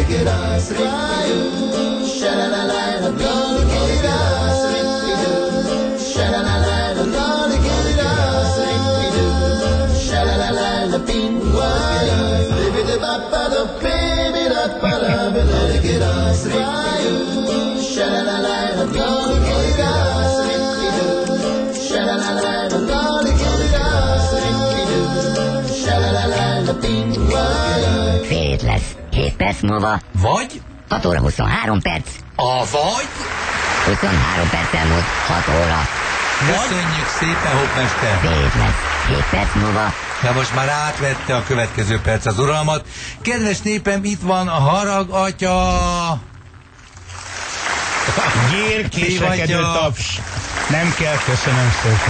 get us, sha-la-la-la, I'm gonna get us, sha-la-la-la, I'm gonna get us, sha-la-la-la, ping-wah, baby-da-ba-ba-da-baby-da-ba-da, gonna get us, sha-la-la-la, I'm gonna get us, sha-la-la-la, I'm gonna get us, sha-la-la-la, ping-wah. Fél hét lesz. 7 perc múlva. Vagy? 6 óra 23 perc. Vagy? 23 perc elmúlt 6 óra. Köszönjük szépen, Hoppmester! Fél hét lesz. 7 perc múlva. De most már átvette a következő perc az uralmat. Kedves népem, itt van a Harag Atya! Gyérkésekedő taps. Nem kell, köszönöm szépen.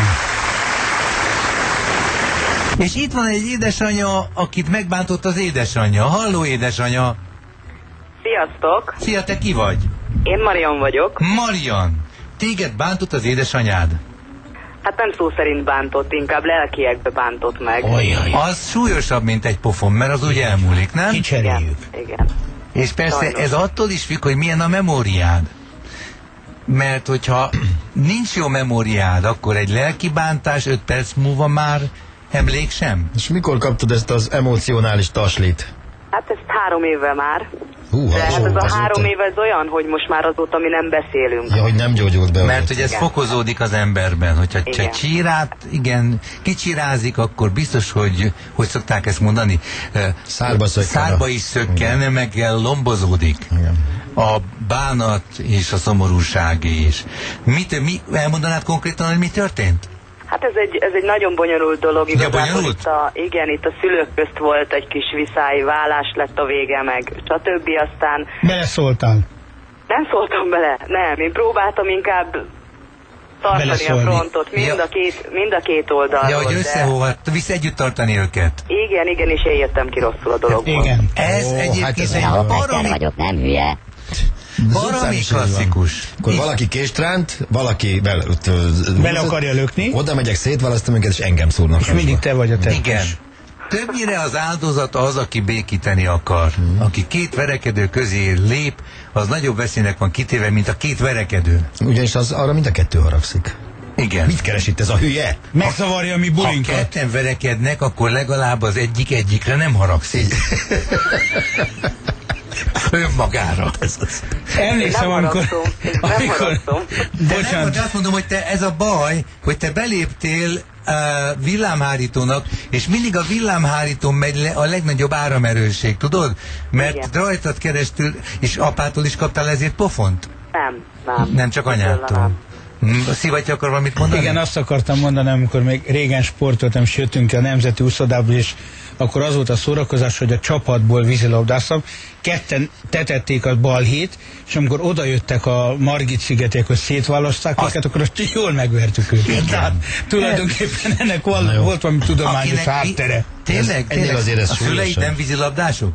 És itt van egy édesanyja, akit megbántott az édesanyja. Halló, édesanyja! Sziasztok! Szia, te ki vagy? Én Marian vagyok. Marian! Téged bántott az édesanyád? Hát nem szó szerint bántott, inkább lelkiekbe bántott meg. Az súlyosabb, mint egy pofon, mert az úgy elmúlik, nem? Kicseréljük. Igen. És persze Sajnos. ez attól is függ, hogy milyen a memóriád. Mert hogyha nincs jó memóriád, akkor egy lelki bántás 5 perc múlva már emléksem. És mikor kaptad ezt az emocionális taslit? Hát ezt 3 éve már. Húha, De hát ez a azóta? 3 év ez olyan, hogy most már azóta mi nem beszélünk. Ja, hogy nem gyógyult be. Mert hogy ez Igen. fokozódik az emberben, hogyha Igen. kicsirázik, akkor biztos, hogy szokták ezt mondani? Szárba is szökken, meg lombozódik. Igen. A bánat és a szomorúság is. Mi elmondanád konkrétan, hogy mi történt? Hát ez egy nagyon bonyolult dolog. Igazából bonyolult? itt a szülők közt volt egy kis viszály, vállás lett a vége, meg stb. Aztán Beleszóltál. nem szóltam bele, nem. Én próbáltam inkább tartani Beleszólni. a frontot, mind a két oldalról. Ja, hogy vissza együtt tartani őket. Igen, és én jöttem ki rosszul a dologból. Igen. Ez egyébként hát ez egy Ja, mester baromi, vagyok, nem hülye. baromi klasszikus. Akkor valaki kést valaki Bele akarja lökni. Oda megyek, szétválasztom őket, és engem szúrnak. És mindig te vagy a tettes. Igen. Többnyire az áldozat az, aki békíteni akar. Aki 2 verekedő közé lép, az nagyobb veszélynek van kitéve, mint a 2 verekedő. Ugyanis az arra mind a kettő haragszik. Igen. Mit keres itt ez a hülye? Megzavarja a mi Ha bulinkat. ketten verekednek, akkor legalább az egyikre nem haragszik. Önmagára. Emlékszem, Nem amikor... haragszom. De Bocsánat. nem, azt mondom, hogy ez a baj, hogy te beléptél villámhárítónak, és mindig a villámhárítón megy a legnagyobb áramerősség, tudod? Mert Igen. rajtad keresztül, és apától is kaptál ezért pofont? Nem. Nem csak anyától. Szivattyú akar valamit mondani? Igen, azt akartam mondani, amikor még régen sportoltam, és jöttünk ki a Nemzeti Úszodából, és akkor az volt a szórakozás, hogy a csapatból vízilabdáztam, ketten tetették a balhét, és amikor oda jöttek a Margit-szigetek, hogy szétválaszták őket, akkor azt jól megvertük őket. Tehát tulajdonképpen ennek volt valami tudományos háttere. Tényleg? ennél azért ez a szüleid súlyosabb. nem vízilabdások?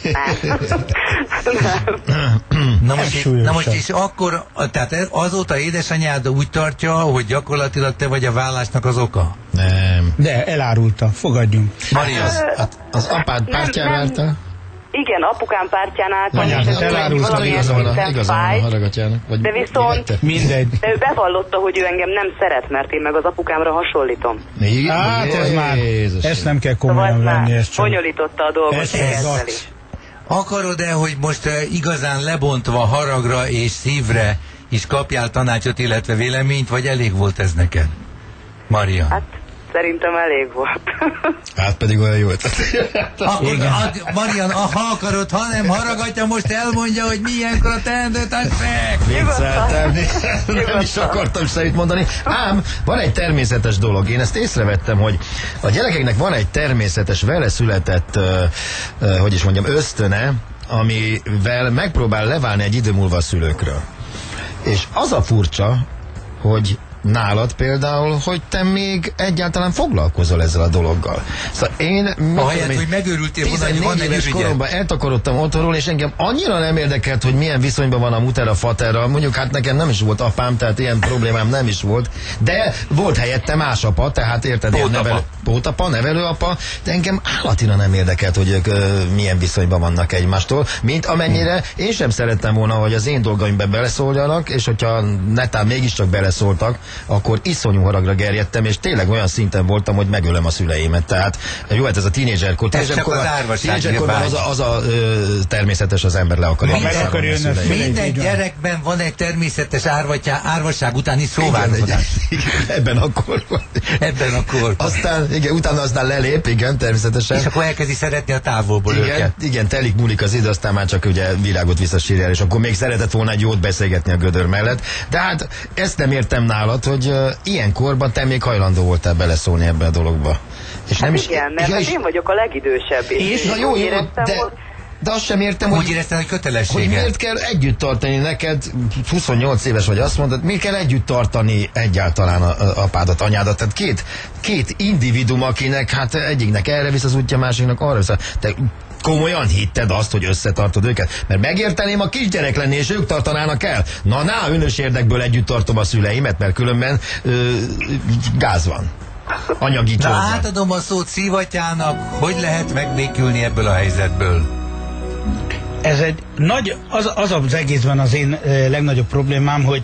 Súlyosabb. Na most és akkor, tehát azóta édesanyád úgy tartja, hogy gyakorlatilag te vagy a vállásnak az oka? Nem. De elárulta, fogadjunk. Maria, Az apád pártján várta? Igen, apukám pártján álltam, Anyád, és ez elárulta, valamilyen szinten Igazán a fájt. haragatyának. Vagy De viszont- Mindegy. De ő bevallotta, hogy ő engem nem szeret, mert én meg az apukámra hasonlítom. Hát ez már, ezt nem kell Szóval komolyan venni, már ezt csak. bonyolította a dolgot Ez ezzel gac. is. akarod-e, hogy most igazán lebontva haragra és szívre is kapjál tanácsot, illetve véleményt, vagy elég volt ez neked? Maria. Hát szerintem elég volt. Hát pedig olyan jó. Akkor, Marian, ha akarod, ha nem haragatja, most elmondja, hogy milyenkor a teendőt meg. Vicceltem, nem is akartam semmit mondani. Ám van egy természetes dolog. Én ezt észrevettem, hogy a gyerekeknek van egy természetes, vele született, hogy is mondjam, ösztöne, amivel megpróbál leválni egy idő múlva a szülőkről. És az a furcsa, hogy nálad például, hogy te még egyáltalán foglalkozol ezzel a dologgal. Szóval én... Ahelyett, hogy megőrültél volna, hogy van 14 egy éves ürügyed. koromban eltakarodtam otthonról, és engem annyira nem érdekelt, hogy milyen viszonyban van a muter a faterral. Mondjuk hát nekem nem is volt apám, tehát ilyen problémám nem is volt. De volt helyette más apa, tehát érted, én pótapa, nevelőapa, de engem állatira nem érdekelt, hogy ők milyen viszonyban vannak egymástól, mint amennyire én sem szerettem volna, hogy az én dolgaimba beleszóljanak, és hogyha netán mégiscsak beleszóltak, akkor iszonyú haragra gerjedtem, és tényleg olyan szinten voltam, hogy megölöm a szüleimet. Tehát jó, hát ez a tínédzserkor. Tínédzserkorban az a természetes, az ember le akarja. Minden gyerekben van egy természetes árvasság utáni szóváltozás. Ebben akkor. Aztán, igen, utána aztán lelép, igen, természetesen. És akkor elkezdi szeretni a távolból őket. Igen, telik múlik az idő, aztán már csak ugye világot visszasírjál, és akkor még szeretett volna egy jót beszélgetni a gödör mellett. De hát ezt nem értem nálad, hogy ilyen korban te még hajlandó voltál beleszólni ebbe a dologba. És nem is, igen, mert én vagyok a legidősebb. És na jó, de azt sem értem, hogy éreztem, hogy kötelessége. Hogy miért kell együtt tartani neked, 28 éves vagy, azt mondod, miért kell együtt tartani egyáltalán apádat, anyádat? Tehát két individuum, akinek hát egyiknek erre visz az útja, másiknak arra visz. Te komolyan hitted azt, hogy összetartod őket? Mert megérteném, a kisgyerek lenni, és ők tartanának el. Na, önös érdekből együtt tartom a szüleimet, mert különben gáz van. Anyagi csók van. Átadom a szót Szivatyának, hogy lehet megbékülni ebből a helyzetből. Ez egy az egészben az én legnagyobb problémám, hogy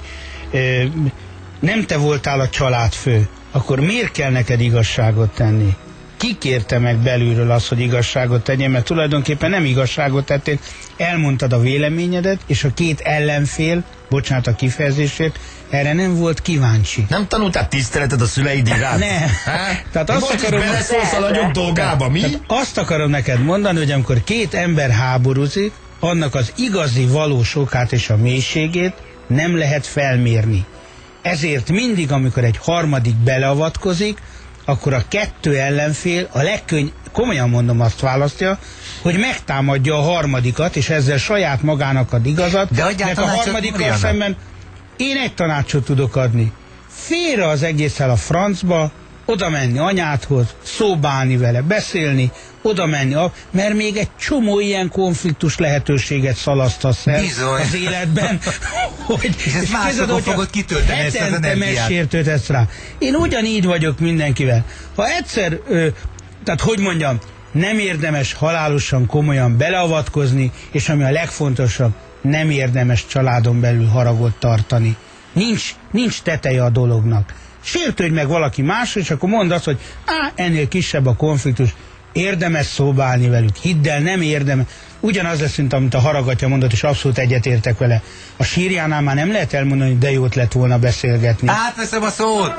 nem te voltál a családfő, akkor miért kell neked igazságot tenni? Ki kérte meg belülről azt, hogy igazságot tegyél, mert tulajdonképpen nem igazságot tettél, elmondtad a véleményedet, és a két ellenfél, bocsánat a kifejezésért, erre nem volt kíváncsi. Nem tanultál tiszteletet a szüleid iránt? Nem. Tehát azt akarom, beleszólsz a nagyobb dolgába, mi? Azt akarom neked mondani, hogy amikor két ember háborúzik, annak az igazi valós okát és a mélységét nem lehet felmérni. Ezért mindig, amikor egy harmadik beleavatkozik, akkor a kettő ellenfél komolyan mondom, azt választja, hogy megtámadja a harmadikat, és ezzel saját magának ad igazat, de a harmadikkal szemben én egy tanácsot tudok adni. Félre az egészen a francba, oda menni anyádhoz, szóba állni vele, beszélni, oda menni, mert még egy csomó ilyen konfliktus lehetőséget szalasztasz el az életben, hogy és ezt máshol fogod kitölteni ezt az energiát. Megsértődhetsz rá. Én ugyanígy vagyok mindenkivel. Ha egyszer, tehát hogy mondjam, nem érdemes halálosan komolyan beleavatkozni, és ami a legfontosabb, nem érdemes családon belül haragot tartani. Nincs teteje a dolognak. Sértődj meg valaki másra, és akkor mondd azt, hogy ennél kisebb a konfliktus, érdemes szóba állni velük. Hidd el, nem érdemes. Ugyanaz lesz, mint amit a haragatja mondott, és abszolút egyetértek vele. A sírjánál már nem lehet elmondani, hogy de jót lett volna beszélgetni. Átveszem a szót!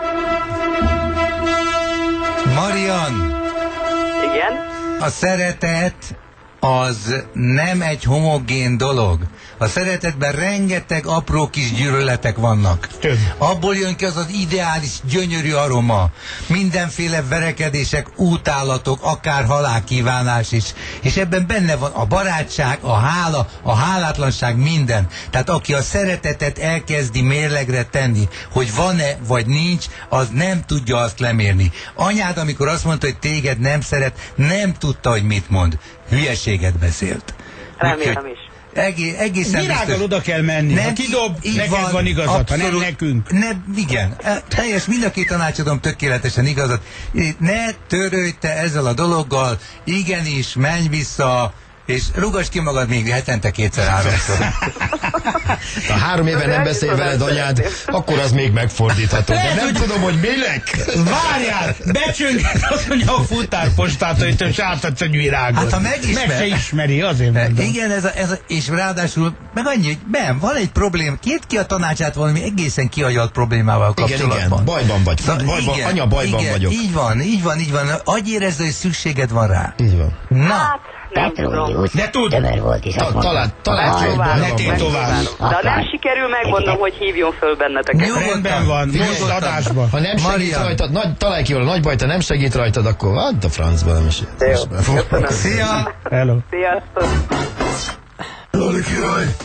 Marian! Igen? A szeretet az nem egy homogén dolog. A szeretetben rengeteg apró kis gyűlöletek vannak. Több. Abból jön ki az az ideális, gyönyörű aroma. Mindenféle verekedések, útállatok, akár halálkívánás is. És ebben benne van a barátság, a hála, a hálátlanság, minden. Tehát aki a szeretetet elkezdi mérlegre tenni, hogy van-e vagy nincs, az nem tudja azt lemérni. Anyád, amikor azt mondta, hogy téged nem szeret, nem tudta, hogy mit mond. Hülyeséget beszélt. Remélem is. Egészen virággal oda kell menni. Nem, ha kidob, neked van igazat, ha nem nekünk. Igen, teljes, mind a két tanácsadom tökéletesen igazat. Ne törődj te ezzel a dologgal, igenis, menj vissza, és rúgasd ki magad még hetente 2-3-szor. Ha 3 éve nem beszél veled anyád, akkor az még megfordítható. De nem tudom, hogy minek. Várjál, becsönget azt mondja a futárpostát, hogy te átadsz egy virágot. Hát ha megismer. Meg se ismeri, azért mondom. Igen, és ráadásul, meg annyi, hogy van egy problém, két ki a tanácsát valami egészen kiagyalt problémával kapcsolatban. Igen, bajban vagy. Igen, anya, bajban vagyok. Így van. Agy érezd, hogy szükséged van rá. Így van. Na. Petrólius tömör volt, és azt mondta, talán tovább. De nem sikerül, megmondom, hogy hívjon föl benneteket. Rendben van, most adásban. Ha nem segít rajtad, találj ki valami nagy baj, ha nem segít rajtad, akkor add a francba, nem is. Jó, köszönöm. Szia! Hello. Sziasztok!